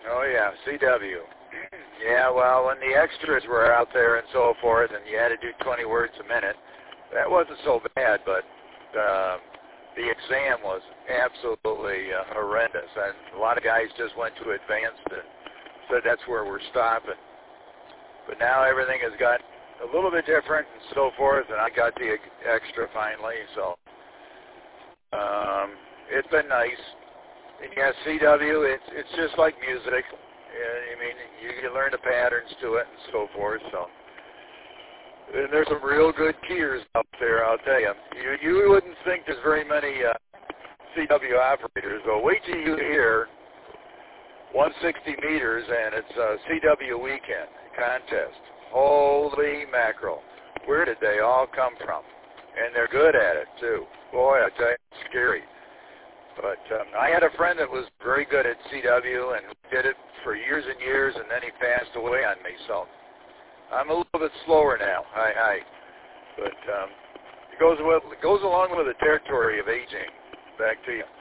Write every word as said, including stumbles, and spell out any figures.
Oh, yeah, C W. Yeah, well, when the extras were out there and so forth, and you had to do twenty words a minute, that wasn't so bad, but uh, the exam was absolutely uh, horrendous, and a lot of guys just went to advanced and said that's where we're stopping. But now everything has got a little bit different and so forth, and I got the extra finally, so um, it's been nice. And yeah, C W, it's it's just like music. I mean, you can learn the patterns to it and so forth. So, and there's some real good keyers out there, I'll tell you. You you wouldn't think there's very many uh, C W operators, but wait till you hear one hundred sixty meters, and it's a C W weekend contest. Holy mackerel! Where did they all come from? And they're good at it too. Boy, I tell you, it's scary. But um, I had a friend that was very good at C W and did it for years and years, and then he passed away on me. So I'm a little bit slower now. Hi, hi. But um, it goes with, it goes along with the territory of aging. Back to you.